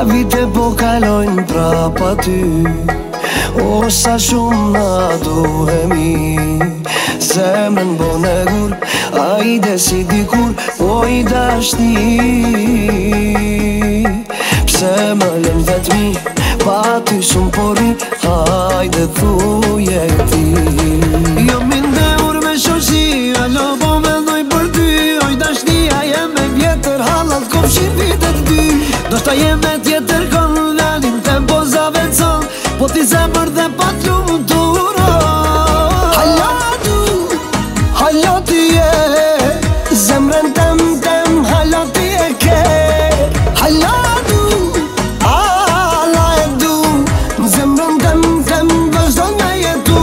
vite po kalojnë prapa ty. O sa shumë na duhemi, zemrën bone gur, ajde si dikur, o i dashni. Pse më lën vetmi, pa ty shumë pori, hajde thuje ti. Jo mindeur me shoshi, alo po mendoj për ty. Oj dashnia jeme vjetër, hallat kofshin vitet dy. Do shta jeme tjetër kënë, lanin tempo zavecon, po ti zemër dhe pa t'lumëtura. Halo ti e, zemrën tem, halo ti e ke. Halo e du, zemrën tem, vazhdo nga jetu.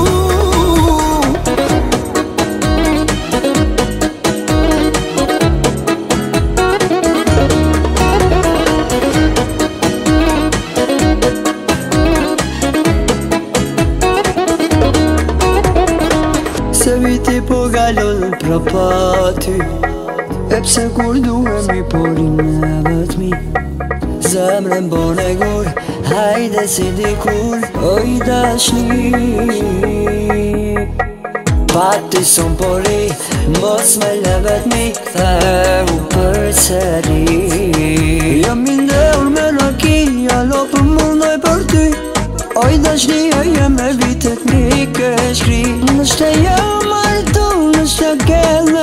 Se viti po galon prapa ty, e pse kur duhemi porin e vetmi. Zemrën bone gur, hajde si dikur, o i dashni. Pa ty son pori, mos me le vetmi, ktheu përseri. Jam i ndeur me laki, alo për mundoj për ty. Oj dashnia jem e vitet mi ke shkri. Nështë e jam martu, nështë e ke